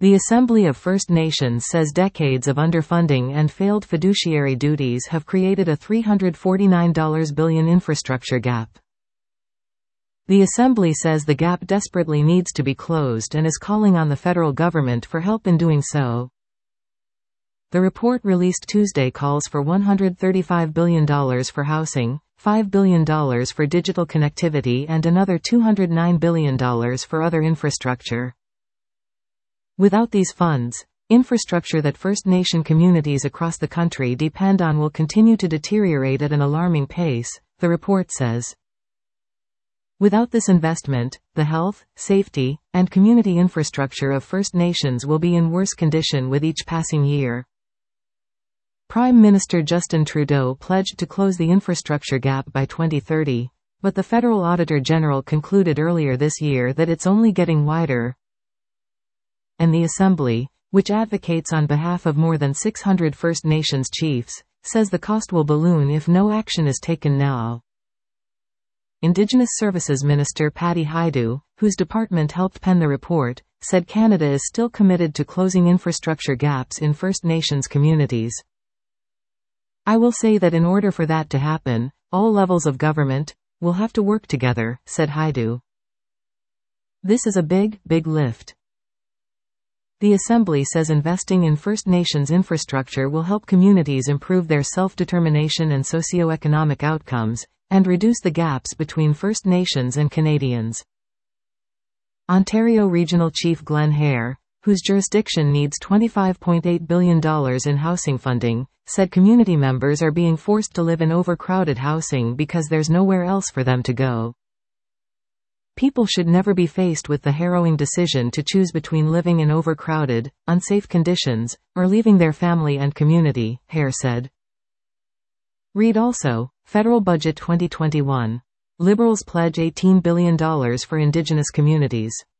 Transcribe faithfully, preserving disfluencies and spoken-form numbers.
The Assembly of First Nations says decades of underfunding and failed fiduciary duties have created a three hundred forty-nine billion dollars infrastructure gap. The Assembly says the gap desperately needs to be closed and is calling on the federal government for help in doing so. The report released Tuesday calls for one hundred thirty-five billion dollars for housing, five billion dollars for digital connectivity and another two hundred nine billion dollars for other infrastructure. Without these funds, infrastructure that First Nation communities across the country depend on will continue to deteriorate at an alarming pace, the report says. Without this investment, the health, safety, and community infrastructure of First Nations will be in worse condition with each passing year. Prime Minister Justin Trudeau pledged to close the infrastructure gap by twenty thirty, but the Federal Auditor General concluded earlier this year that it's only getting wider. And the Assembly, which advocates on behalf of more than six hundred First Nations chiefs, says the cost will balloon if no action is taken now. Indigenous Services Minister Patty Hajdu, whose department helped pen the report, said Canada is still committed to closing infrastructure gaps in First Nations communities. I will say that in order for that to happen, all levels of government will have to work together, said Hajdu. This is a big, big lift. The Assembly says investing in First Nations infrastructure will help communities improve their self-determination and socio-economic outcomes, and reduce the gaps between First Nations and Canadians. Ontario Regional Chief Glenn Hare, whose jurisdiction needs twenty-five point eight billion dollars in housing funding, said community members are being forced to live in overcrowded housing because there's nowhere else for them to go. People should never be faced with the harrowing decision to choose between living in overcrowded, unsafe conditions, or leaving their family and community, Hare said. Read also, Federal Budget twenty twenty-one. Liberals pledge eighteen billion dollars for Indigenous communities.